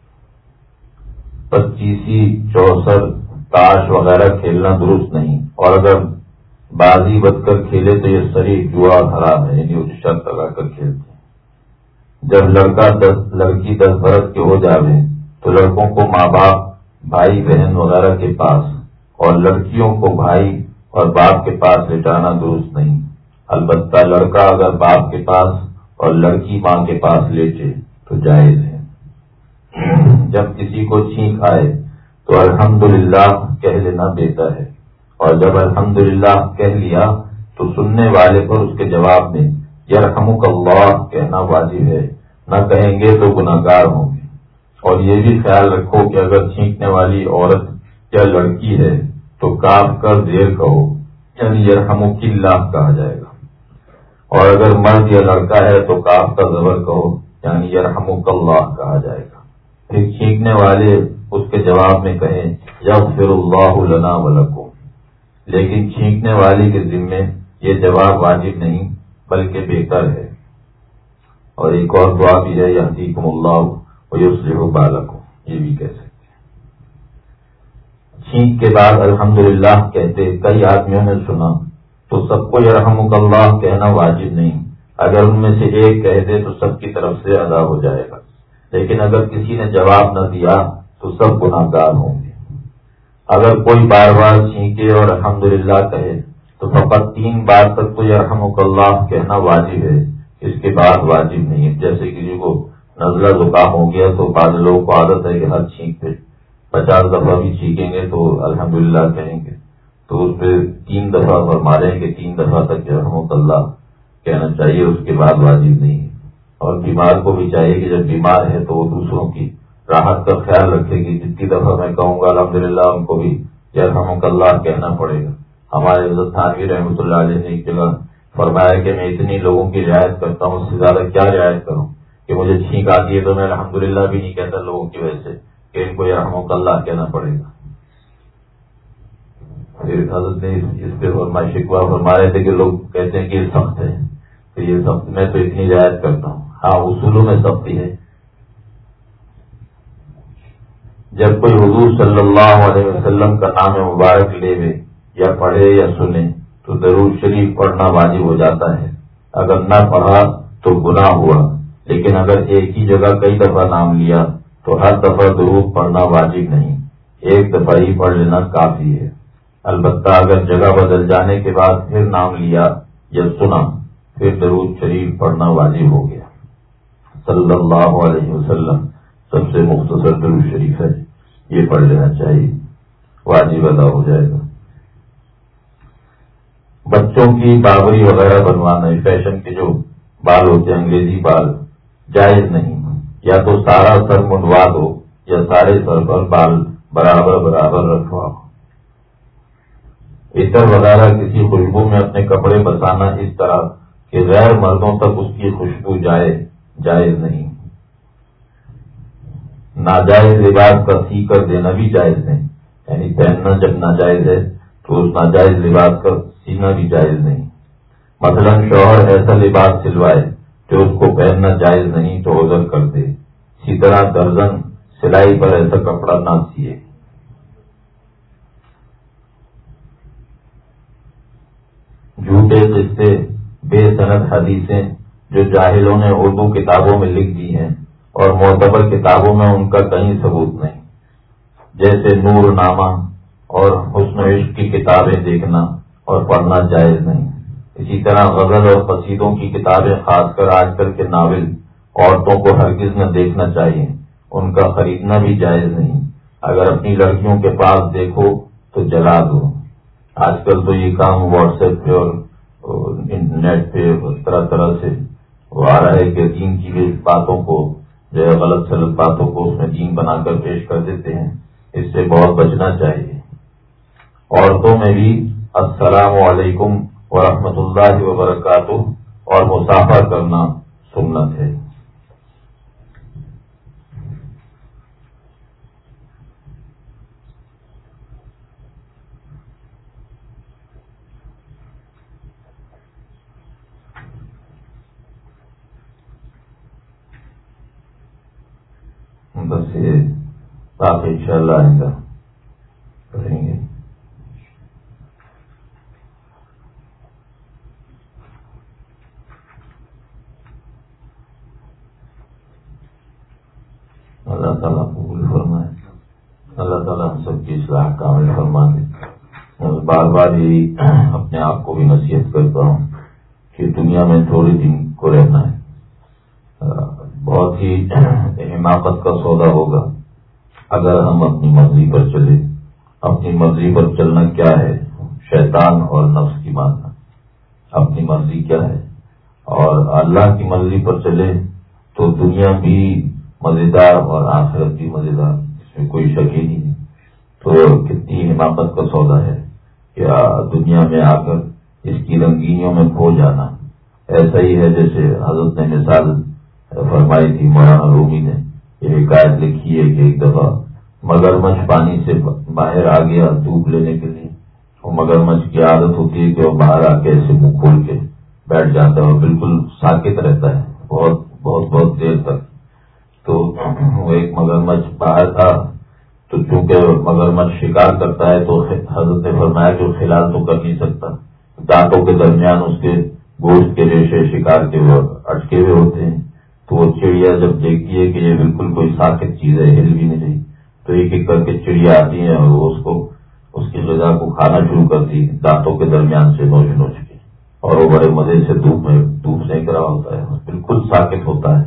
25 چوسر تاش وغیرہ کھیلنا درست نہیں، اور اگر بازی بد کر کھیلے تو یہ صریح جوا حرام ہے، یعنی اس شرط لگا کر کھیلتے ہیں۔ جب لڑکی 10 برس کے ہو جاوے تو لڑکوں کو ماں باپ، بھائی بہن وغیرہ کے پاس اور لڑکیوں کو بھائی اور باپ کے پاس لٹانا درست نہیں۔ البتہ لڑکا اگر باپ کے پاس اور لڑکی ماں کے پاس لیٹے تو جائز ہے۔ جب کسی کو چھینک آئے تو الحمدللہ کہہ لینا بہتر ہے، اور جب الحمدللہ کہہ لیا تو سننے والے پر اس کے جواب میں یرحمک اللہ کہنا واجب ہے، نہ کہیں گے تو گناہگار ہوں گے۔ اور یہ بھی خیال رکھو کہ اگر چھینکنے والی عورت یا لڑکی ہے تو کاف کر دیر کہو، یعنی یرحمک اللہ کہا جائے گا، اور اگر مرد یا لڑکا ہے تو کاف کا زبر کہو، یعنی یرحمک اللہ کہا جائے گا۔ پھر چھینکنے والے اس کے جواب میں کہیں یغفر اللہ لنا ولکم، لیکن چھینکنے والی کے ذمے یہ جواب واجب نہیں بلکہ بہتر ہے۔ اور ایک اور دعا بھی ہے یہدیکم اللہ ویصلح بالکم، یہ بھی کہہ سکتے ہیں۔ چھینک کے بعد الحمدللہ کہتے کئی آدمیوں نے سنا تو سب کو یرحمک اللہ کہنا واجب نہیں، اگر ان میں سے ایک کہہ دے تو سب کی طرف سے ادا ہو جائے گا، لیکن اگر کسی نے جواب نہ دیا تو سب گناہگار ہوں گے۔ اگر کوئی بار بار چھینکے اور الحمدللہ کہے تو فقط 3 بار تک تو یرحمک اللہ کہنا واجب ہے، اس کے بعد واجب نہیں ہے۔ جیسے کسی کو نزلہ زکام ہو گیا تو بعض لوگوں کو عادت ہے کہ ہر چھینک پہ 50 دفعہ بھی چھینکیں گے تو الحمدللہ کہیں گے، تو اس پہ 3 دفعہ فرما رہے ہیں کہ 3 دفعہ تک یرحمک اللہ کہنا چاہیے، اس کے بعد واجب نہیں ہے۔ اور بیمار کو بھی چاہیے کہ جب بیمار ہے تو وہ دوسروں کی راحت کا خیال رکھے گی، جتنی دفعہ میں کہوں گا الحمدللہ ان کو بھی یرحمک اللہ کہنا پڑے گا۔ ہمارے حضرت تھانوی رحمۃ اللہ علیہ نے ایک جگہ فرمایا کہ میں اتنی لوگوں کی رعایت کرتا ہوں، اس سے زیادہ کیا رعایت کروں کہ مجھے چھینک آتی ہے تو میں الحمدللہ بھی نہیں کہتا لوگوں کی وجہ سے کہ ان کو یرحمک اللہ کہنا پڑے گا۔ پھر حضرت نے اس پہ شکوہ فرما رہے تھے کہ لوگ کہتے ہیں کہ یہ سخت ہے، تو یہ سخت میں تو اتنی رعایت کرتا ہوں۔ ہاں اصولوں میں سختی ہے۔ جب کوئی حضور صلی اللہ علیہ وسلم کا نام مبارک لے یا پڑھے یا سنے تو درود شریف پڑھنا واجب ہو جاتا ہے، اگر نہ پڑھا تو گناہ ہوا، لیکن اگر ایک ہی جگہ کئی دفعہ نام لیا تو ہر دفعہ درود پڑھنا واجب نہیں، ایک دفعہ ہی پڑھ لینا کافی ہے۔ البتہ اگر جگہ بدل جانے کے بعد پھر نام لیا یا سنا پھر درود شریف پڑھنا واجب ہو گیا۔ صلی اللہ علیہ وسلم سب سے مختصر درود شریف ہے، یہ پڑھ لینا چاہیے، واجب ادا ہو جائے گا۔ بچوں کی بابری وغیرہ بنوانا، فیشن کے جو بال ہوتے ہیں انگریزی بال، جائز نہیں، یا تو سارا سر منڈوا دو یا سارے سر پر بال برابر برابر رکھواؤ۔ عطر وغیرہ کسی خوشبو میں اپنے کپڑے بسانا اس طرح کہ غیر مردوں تک اس کی خوشبو جائز نہیں۔ ناجائز لباس کا سی کر دینا بھی جائز نہیں، یعنی پہننا جب ناجائز ہے تو اس ناجائز لباس کا سینا بھی جائز نہیں۔ مثلا شوہر ایسا لباس سلوائے جو اس کو پہننا جائز نہیں تو عذر کر دے، اسی طرح درزن سلائی پر ایسا کپڑا نہ سیے۔ جھوٹے قصے، بے سند حدیثیں جو جاہلوں نے اردو کتابوں میں لکھ دی ہیں اور معتبر کتابوں میں ان کا کہیں ثبوت نہیں، جیسے نور نامہ اور حسن عشق کی کتابیں دیکھنا اور پڑھنا جائز نہیں۔ اسی طرح غزل اور قصیدوں کی کتابیں، خاص کر آج کل کے ناول، عورتوں کو ہرگز نہ دیکھنا چاہیے، ان کا خریدنا بھی جائز نہیں۔ اگر اپنی لڑکیوں کے پاس دیکھو تو جلا دو۔ آج کل تو یہ کام واٹس ایپ پہ اور انٹرنیٹ پہ طرح طرح سے وہ آ رہا ہے کہ دین کی بھی باتوں کو جو ہے غلط سلط باتوں کو اس میں دین بنا کر پیش کر دیتے ہیں، اس سے بہت بچنا چاہیے۔ عورتوں میں بھی السلام علیکم ورحمۃ اللہ وبرکاتہ اور مصافحہ کرنا سنت ہے۔ بس یہ بات انشاءاللہ آئندہ کریں گے۔ اللہ تعالیٰ قبول فرمائے، اللہ تعالیٰ ہم سب کی اصلاح کامل فرما دے۔ بار بار یہی اپنے آپ کو بھی نصیحت کرتا ہوں کہ دنیا میں تھوڑے دن کو رہنا ہے. بہت ہی حماقت کا سودا ہوگا اگر ہم اپنی مرضی پر چلے. اپنی مرضی پر چلنا کیا ہے؟ شیطان اور نفس کی ماننا. اپنی مرضی کیا ہے؟ اور اللہ کی مرضی پر چلے تو دنیا بھی مزیدار اور آخرت بھی مزیدار، اس میں کوئی شک ہی نہیں. تو کتنی حماقت کا سودا ہے کہ دنیا میں آ کر اس کی رنگینیوں میں کھو جانا. ایسا ہی ہے جیسے حضرت نے مثال فرمائی تھی، مولانا رومی نے یہ حکایت لکھی ہے کہ ایک دفعہ مگرمچھ پانی سے باہر آ گیا دھوپ لینے کے لیے. وہ مگرمچھ کی عادت ہوتی ہے کہ وہ باہر آ کے ایسے منہ کھول کے بیٹھ جاتا ہے اور بالکل ساکت رہتا ہے بہت بہت بہت دیر تک. تو وہ ایک مگرمچھ باہر تھا، تو چونکہ مگرمچھ شکار کرتا ہے تو حضرت نے فرمایا کہ وہ خلال تو کر نہیں سکتا. دانتوں کے درمیان اس کے گوشت کے ریشے شکار کے اٹکے ہوئے ہوتے ہیں. تو وہ چڑیا جب دیکھتی ہے کہ یہ بالکل کوئی ساکت چیز ہے، ہل بھی نہیں رہی، تو ایک ایک کر کے چڑیا آتی ہیں اور وہ اس کی غذا کو کھانا شروع کرتی دانتوں کے درمیان سے نوچ نوچ کے. اور وہ بڑے مزے سے دھوپ سینک رہا ہوتا ہے، بالکل ساکت ہوتا ہے.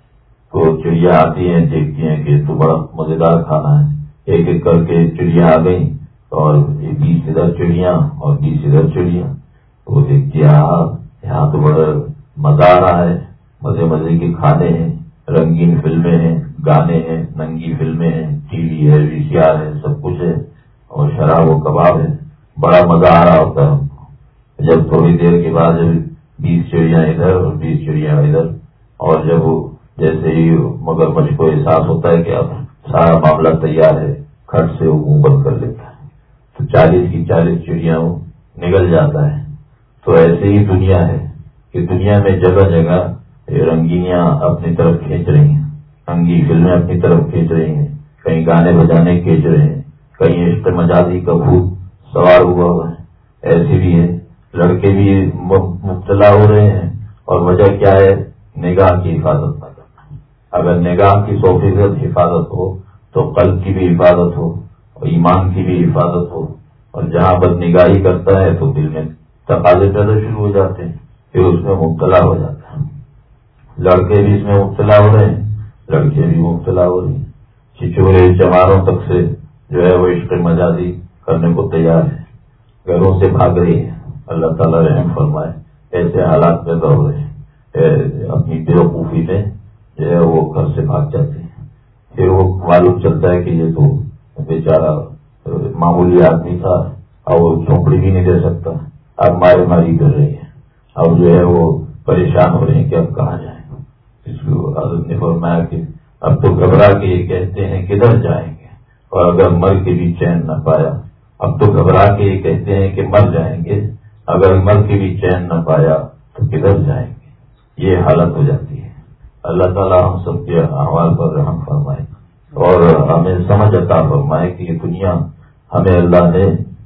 تو چڑیا آتی ہیں، دیکھتی ہیں کہ تو بڑا مزیدار کھانا ہے. ایک ایک کر کے چڑیا آ گئی اور 20 ادھر چڑیاں اور 20 ادھر چڑیاں. وہ دیکھتی ہے یہاں تو بڑا مزہ آ رہا ہے، مزے مزے کے کھانے ہیں، رنگین فلمیں ہیں، گانے ہیں، ننگی فلمیں ہیں، ٹی وی ہے، VCR ہے، سب کچھ ہے اور شراب و کباب ہے. بڑا مزہ آ رہا ہوتا ہے. جب تھوڑی دیر کے بعد 20 چڑیاں ادھر اور 20 چڑیاں ادھر، اور جب جیسے ہی مگرمچھ کو احساس ہوتا ہے کہ اب سارا معاملہ تیار ہے، کھٹ سے وہ منہ بند کر لیتا ہے. تو 40 کی 40 چڑیاں وہ نگل جاتا ہے. تو ایسے ہی دنیا ہے کہ دنیا میں جگہ جگہ رنگینیاں اپنی طرف کھینچ رہی ہیں، رنگی فلمیں اپنی طرف کھینچ رہی ہیں، کہیں گانے بجانے کھینچ رہے ہیں، کہیں عشق مجازی کا بھوت سوار ہوا ہے. ایسے بھی ہے، لڑکے بھی مبتلا ہو رہے ہیں. اور وجہ کیا ہے؟ نگاہ کی حفاظت نہ کرنا. اگر نگاہ کی 100% حفاظت ہو تو قلب کی بھی حفاظت ہو اور ایمان کی بھی حفاظت ہو. اور جہاں بد نگاہی کرتا ہے تو دل میں تقاضے پیدا شروع ہو جاتے ہیں، پھر اس میں مبتلا ہو جاتا ہے. لڑکے بھی اس میں مبتلا ہو رہے ہیں، لڑکیاں بھی مبتلا ہو رہی ہیں. چچورے چماروں تک سے جو ہے وہ عشق مجازی کرنے کو تیار ہے، گھروں سے بھاگ رہی ہے. اللہ تعالیٰ رحم فرمائے. ایسے حالات پیدا ہو رہے ہیں، اپنی بیوقوفی میں جو ہے وہ گھر سے بھاگ جاتے ہیں. پھر وہ معلوم چلتا ہے کہ یہ تو بیچارہ معمولی آدمی تھا اور وہ جھونپڑی بھی نہیں دے سکتا، اب مارے ماری کر رہی ہے. اب جو ہے وہ پریشان ہو رہے ہیں کہ اب کہاں جائیں. اس کو حضرت نے فرمایا کہ اب تو گھبرا کے یہ کہتے ہیں کدھر جائیں گے، اور اگر مر کے بھی چین نہ پایا. اب تو گھبرا کے یہ کہتے ہیں کہ مر جائیں گے، اگر مر کے بھی چین نہ پایا تو کدھر جائیں گے. یہ حالت ہو جاتی ہے. اللہ تعالیٰ ہم سب کے احوال پر رحم فرمائے اور ہمیں سمجھ عطا فرمائے کہ یہ دنیا ہمیں اللہ نے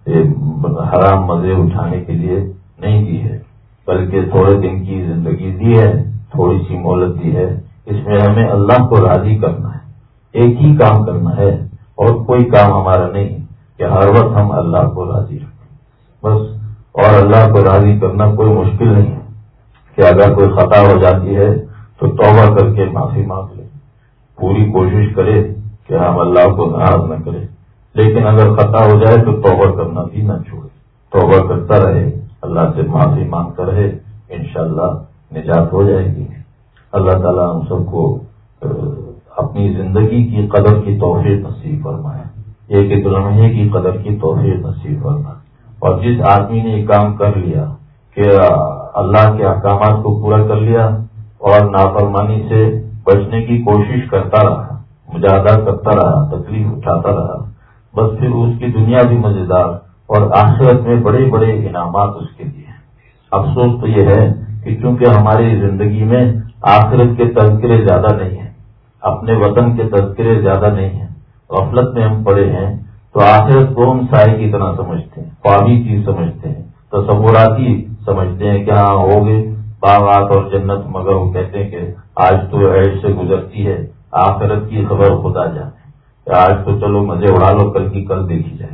حرام مزے اٹھانے کے لیے نہیں دی ہے، بلکہ تھوڑے دن کی زندگی دی ہے، تھوڑی سی مہلت دی ہے. اس میں ہمیں اللہ کو راضی کرنا ہے. ایک ہی کام کرنا ہے اور کوئی کام ہمارا نہیں کہ ہر وقت ہم اللہ کو راضی رکھیں بس. اور اللہ کو راضی کرنا کوئی مشکل نہیں ہے کہ اگر کوئی خطا ہو جاتی ہے تو توبہ کر کے معافی مانگ لے، پوری کوشش کرے کہ ہم اللہ کو ناراض نہ کریں. لیکن اگر خطا ہو جائے تو توبہ کرنا بھی نہ چھوڑے، توبہ کرتا رہے، اللہ سے معافی مانگتا رہے، انشاءاللہ نجات ہو جائے گی. اللہ تعالیٰ ہم سب کو اپنی زندگی کی قدر کی توفیق نصیب فرمائے، ایک ایک لمحے کی قدر کی توفیق نصیب فرمائے. اور جس آدمی نے یہ کام کر لیا کہ اللہ کے احکامات کو پورا کر لیا اور نافرمانی سے بچنے کی کوشش کرتا رہا، مجاہدہ کرتا رہا، تکلیف اٹھاتا رہا، بس پھر اس کی دنیا بھی مزیدار اور آخرت میں بڑے بڑے انعامات اس کے لیے. افسوس تو یہ ہے کہ چونکہ ہماری زندگی میں آخرت کے تذکرے زیادہ نہیں ہیں، اپنے وطن کے تذکرے زیادہ نہیں ہیں، غفلت میں ہم پڑے ہیں. تو آخرت کو ہم سائے کی طرح سمجھتے ہیں، خوابی چیز سمجھتے ہیں، تصوراتی سمجھتے ہیں کہ ہاں ہوگے باغات اور جنت، مگر وہ کہتے ہیں کہ آج تو عیش سے گزرتی ہے، آخرت کی خبر خدا جانے. آج تو چلو مزے اڑا لو، کل کی کل دیکھی جائے گی.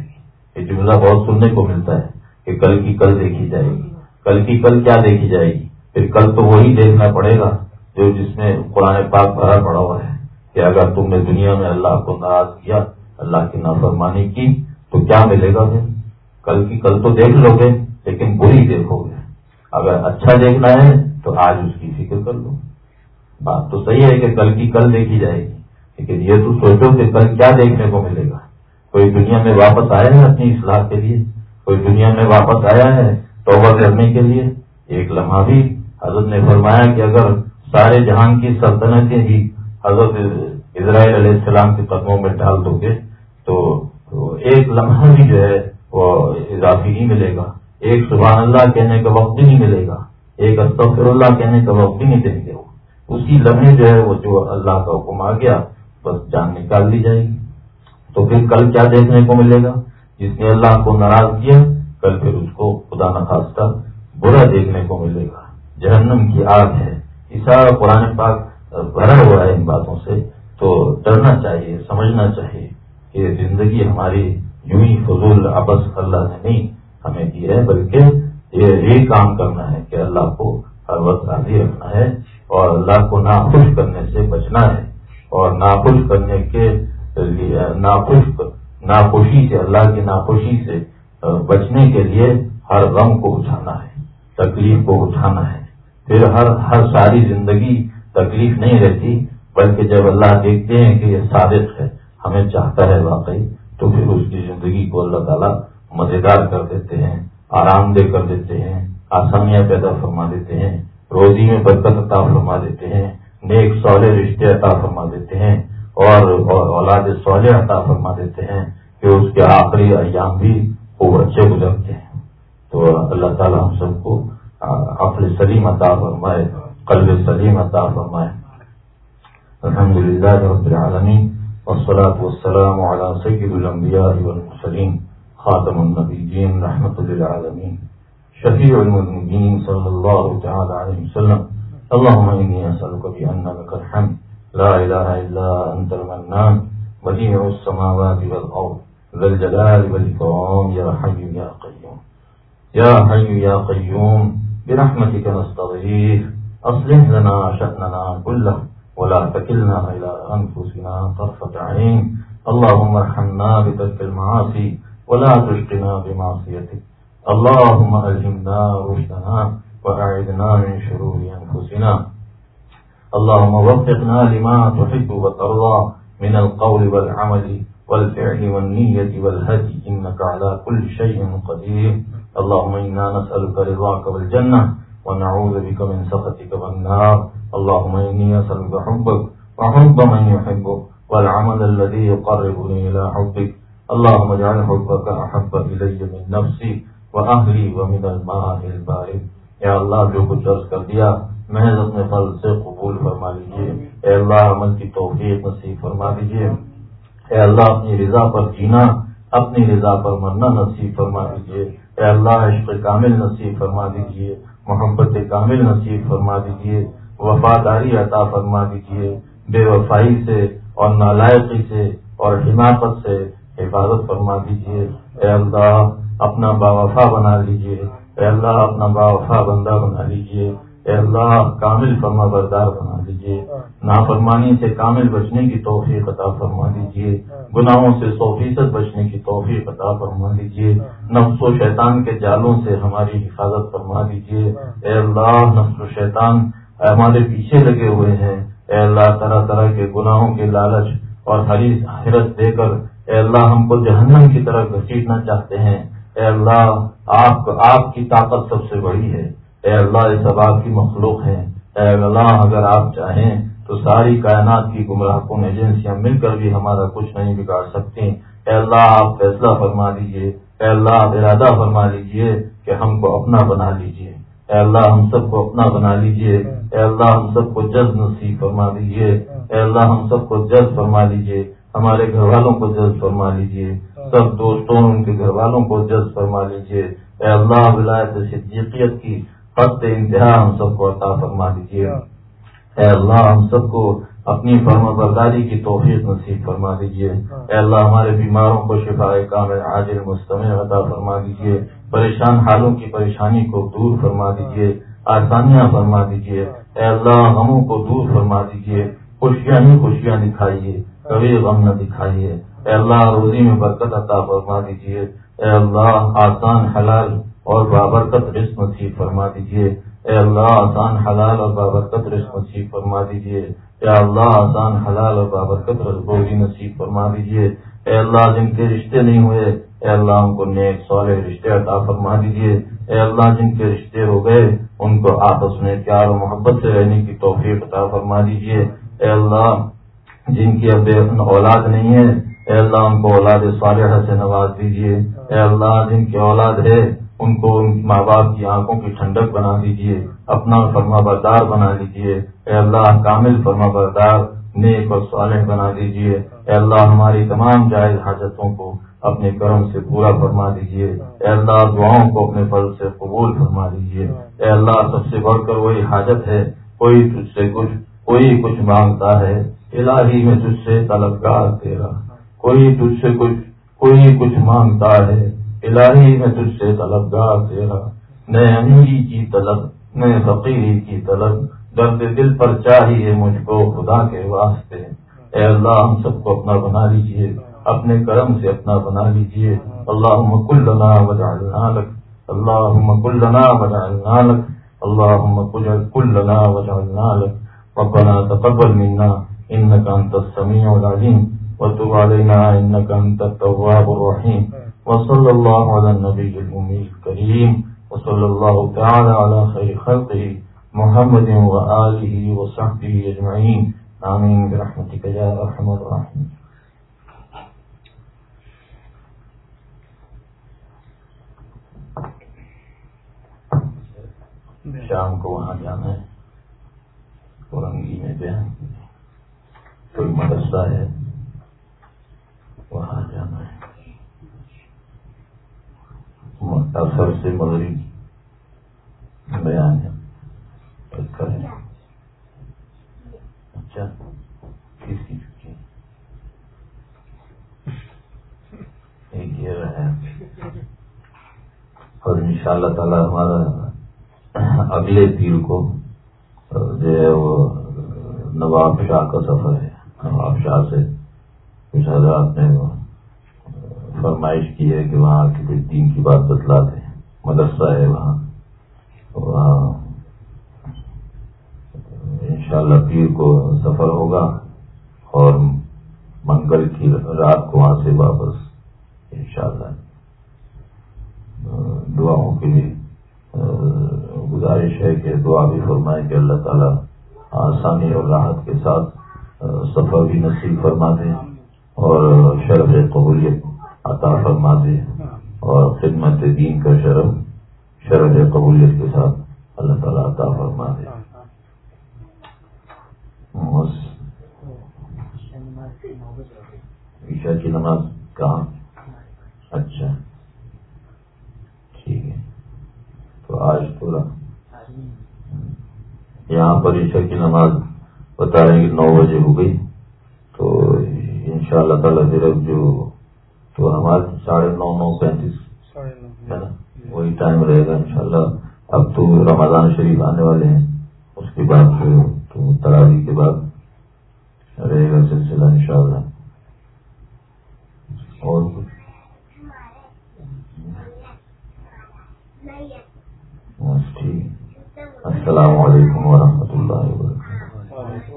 یہ جملہ بہت سننے کو ملتا ہے کہ کل کی کل دیکھی جائے گی. کل کی کل کیا دیکھی جائے گی؟ پھر کل تو وہی دیکھنا پڑے گا جو جس میں قرآن پاک بھرا پڑا ہوا ہے کہ اگر تم نے دنیا میں اللہ کو ناراض کیا، اللہ کی نافرمانی کی، تو کیا ملے گا پھر؟ کل کی کل تو دیکھ لو گے لیکن بری دیکھو گے. اگر اچھا دیکھنا ہے تو آج اس کی فکر کر لو. بات تو صحیح ہے کہ کل کی کل دیکھی جائے گی، لیکن یہ تو سوچو کہ کل کیا دیکھنے کو ملے گا. کوئی دنیا میں واپس آیا ہے اپنی اصلاح کے لیے؟ کوئی دنیا میں واپس آیا ہے توبہ کرنے کے لیے؟ ایک لمحہ بھی حضرت نے فرمایا کہ اگر سارے جہان کی سلطنتیں بھی حضرت اسرائیل علیہ السلام کے قدموں میں ڈال دو گے تو ایک لمحہ بھی جو ہے وہ اضافی نہیں ملے گا. ایک سبحان اللہ کہنے کا وقت بھی نہیں ملے گا، ایک استغفر اللہ کہنے کا وقت بھی نہیں دیں گے. اسی لمحے جو ہے وہ جو اللہ کا حکم آ گیا بس جان نکال لی جائے گی. تو پھر کل کیا دیکھنے کو ملے گا؟ جس نے اللہ کو ناراض کیا کل پھر اس کو خدا نخواستہ برا دیکھنے کو ملے گا. جہنم کی آگ ہے. یہ سارا قرآن پاک بھرا ہوا ہے ان باتوں سے. تو ڈرنا چاہیے، سمجھنا چاہیے کہ زندگی ہماری یوں ہی فضول عبث اللہ نے نہیں ہمیں دی ہے، بلکہ یہ کام کرنا ہے کہ اللہ کو ہر وقت راضی رکھنا ہے اور اللہ کو ناخوش کرنے سے بچنا ہے. اور ناخوش کرنے کے لیے ناخوشی سے، اللہ کی ناخوشی سے بچنے کے لیے ہر غم کو اٹھانا ہے، تکلیف کو اٹھانا ہے. پھر ہر ساری زندگی تکلیف نہیں رہتی، بلکہ جب اللہ دیکھتے ہیں کہ یہ صادق ہے، ہمیں چاہتا ہے واقعی، تو پھر اس کی زندگی کو اللہ تعالیٰ مزیدار کر دیتے ہیں، آرام دہ کر دیتے ہیں، آسانیاں پیدا فرما دیتے ہیں، روزی میں برکت عطا فرما دیتے ہیں، نیک صالح رشتے عطا فرما دیتے ہیں اور اولاد صالح عطا فرما دیتے ہیں کہ اس کے آخری ایام بھی خوب اچھے گزرتے ہیں. تو اللہ تعالیٰ ہم سب کو عقل سلیم عطا فرمائے، قلب سلیم عطا فرمائے. الحمدللہ رب العالمین والصلاة والسلام علی سید الانبیاء والمرسلین خاتم النبیین رحمۃ للعالمین شفیع المذنبین صلی اللہ تعالی علیہ وسلم. اللهم انی اسألک بأن لک الحمد لا الہ الا انت المنان بدیع السماوات والارض ذا الجلال والاکرام یا حی یا قیوم یا حی یا قیوم برحمتک نستغیث اصلح لنا شأننا كله ولا تكلنا إلى أنفسنا طرفة عين. اللهم ارحمنا بترك المعاصي ولا تشقنا بمعصيتك. اللهم ألهمنا رشدنا وأعذنا من شرور أنفسنا. اللهم وفقنا لما تحب وترضى من القول والعمل والفعل والنية والهدي إنك على كل شيء قدير. اللهم إنا نسألك رضاك والجنة ونعوذ بك من سخطك والنار. اللهم إني أسألك حبك وحب من يحبك والعمل الذي يقربني إلى حبك. اللهم اجعل حبك أحب إلي من نفسي وأهلي ومن الماء البارد. یا اللہ جو کچھ عرض کر دیا محض اپنے فضل سے قبول فرما لیجیے. اے اللہ عمل کی توفیق نصیب فرما دیجیے. اے اللہ اپنی رضا پر جینا، اپنی رضا پر مرنا نصیب فرما دیجیے. اے اللہ عشق کامل نصیب فرما دیجیے، محبت کامل نصیب فرما دیجیے، وفاداری عطا فرما دیجیے، بے وفائی سے اور نالائقی سے اور حماقت سے حفاظت فرما دیجیے. اے اللہ اپنا باوفا بنا لیجیے. اے اللہ اپنا باوفا بندہ بنا لیجیے. اے اللہ کامل فرما بردار بنا دیجیے. نافرمانی سے کامل بچنے کی توفیق عطا فرما دیجیے. گناہوں سے 100% بچنے کی توفیق عطا فرما دیجیے. نفس و شیطان کے جالوں سے ہماری حفاظت فرما دیجیے. اے اللہ نفس و شیطان ہمارے پیچھے لگے ہوئے ہیں. اے اللہ طرح طرح کے گناہوں کے لالچ اور حرص دے کر اے اللہ ہم کو جہنم کی طرف گھسیٹنا چاہتے ہیں. اے اللہ آپ کی طاقت سب سے بڑی ہے. اے اللہ یہ سب آپ کی مخلوق ہیں. اے اللہ اگر آپ چاہیں تو ساری کائنات کی گمراہ کن ایجنسیاں مل کر بھی ہمارا کچھ نہیں بگاڑ سکتی. اے اللہ آپ فیصلہ فرما دیجیے. اے اللہ آپ ارادہ فرما لیجیے کہ ہم کو اپنا بنا لیجیے. اے اللہ ہم سب کو اپنا بنا لیجیے. اے اللہ ہم سب کو جذب نصیب فرما دیجیے. اے اللہ ہم سب کو جذب فرما لیجیے. ہمارے گھر والوں کو جذب فرما لیجیے. سب دوستوں ان کے گھر والوں کو جذب فرما لیجیے. اے اللہ ولایت صدیقیت کی حد انتہا ہم سب کو عطا فرما دیجیے. اے اللہ ہم سب کو اپنی فرما برداری کی توفیق نصیب فرما دیجیے۔ اے اللہ ہمارے بیماروں کو شفاء کامل عاجل مستمع عطا فرما دیجیے، پریشان حالوں کی پریشانی کو دور فرما دیجیے، آسانیاں فرما دیجیے۔ اے اللہ غموں کو دور فرما دیجیے، خوشیاں ہی خوشیاں دکھائیے، کبھی غم نہ دکھائیے۔ اے اللہ روزی میں برکت عطا فرما دیجیے۔ اے اللہ آسان حلال اور بابرکت رزق نصیب فرما دیجیے۔ اے اللہ آسان حلال اور بابرکت رزق نصیب فرما دیجیے۔ اے اللہ آسان حلال اور بابرکت روزی نصیب فرما دیجیے۔ اے اللہ جن کے رشتے نہیں ہوئے، اے اللہ ان کو نیک صالح رشتے عطا فرما دیجیے۔ اے اللہ جن کے رشتے ہو گئے ان کو آپس میں پیار و محبت سے رہنے کی توفیق عطا فرما دیجیے۔ اے اللہ جن کی اب اولاد نہیں ہے، اے اللہ ان کو اولاد صالحہ سے نواز دیجیے۔ اے اللہ جن کی اولاد ہے ان کو ان ماں باپ کی آنکھوں کی ٹھنڈک بنا دیجیے، اپنا فرما بردار بنا دیجیے۔ اے اللہ کامل فرما بردار نیک اور صالح بنا دیجیے۔ اے اللہ ہماری تمام جائز حاجتوں کو اپنے کرم سے پورا فرما دیجیے۔ اے اللہ دعاؤں کو اپنے فضل سے قبول فرما دیجیے۔ اے اللہ سب سے بڑھ کر وہی حاجت ہے، کوئی کچھ مانگتا ہے، الہی میں تجھ سے طلبگار تیرا، کوئی کچھ مانگتا ہے، الہی میں تجھ سے طلبگار تیرا، نئے امیری کی طلب نئے فقیری کی طلب، درد دل پر چاہیے مجھ کو خدا کے واسطے۔ اے اللہ ہم سب کو اپنا بنا لیجیے، اپنے کرم سے اپنا بنا لیجیے۔ اللہم کل لنا وجعلنا لک، اللہم کل لنا وجعلنا لک، اللہم کل لنا وجعلنا لک۔ ربنا تقبل منا انك انت السميع العليم وتب علينا انك انت التواب الرحيم وصلى الله على النبي الأمي الكريم وصلى الله تعالى على خير خلقه محمد وآله وصحبه أجمعين آمين برحمتك يا أرحم الراحمين۔ شام کو وہاں جانا ہے، اورنگی میں بیان کوئی مدرسہ ہے وہاں جانا ہے، اثر سے مغرب بیان ہے کریں۔ اچھا کس کی چھٹی ایک یہ رہا ہے، اور انشاءاللہ تعالی ہمارا اگلے پیر کو جو ہے وہ نواب شاہ کا سفر ہے۔ نواب شاہ سے کچھ حضرات نے فرمائش کی ہے کہ وہاں کی کچھ دین کی بات بتلا دیں، مدرسہ ہے وہاں انشاءاللہ پیر کو سفر ہوگا اور منگل کی رات کو وہاں سے واپس انشاءاللہ۔ دعاؤں کی بھی گزارش ہے کہ دعا بھی فرمائے کہ اللہ تعالیٰ آسانی اور راحت کے ساتھ سفر بھی نصیب فرما دے اور شرف قبولیت عطا فرما دے اور خدمت دین کا شرف قبولیت کے ساتھ اللہ تعالیٰ عطا فرما دے۔ عشاء کی نماز کہاں؟ اچھا ٹھیک ہے، تو آج پورا یہاں پر عشاء کی نماز بتا رہے ہیں کہ 9 بجے ہو گئی، تو انشاءاللہ تعالیٰ پھر اب جو تو ہمارے 9:30 9:35 ہے نا، وہی ٹائم رہے گا انشاءاللہ۔ اب تو رمضان شریف آنے والے ہیں، اس کے بعد تو تراویح کے بعد رہے گا سلسلہ انشاءاللہ۔ اور بس ٹھیک، السلام علیکم ورحمۃ اللہ وبرکاتہ۔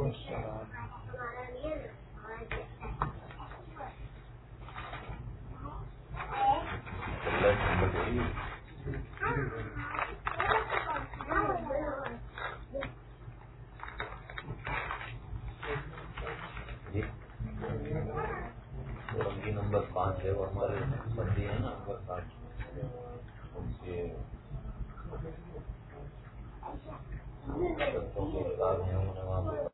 نمبر 5 ہے وہ ہمارے بندی ہے نا، نمبر 5 ان کے بچوں کے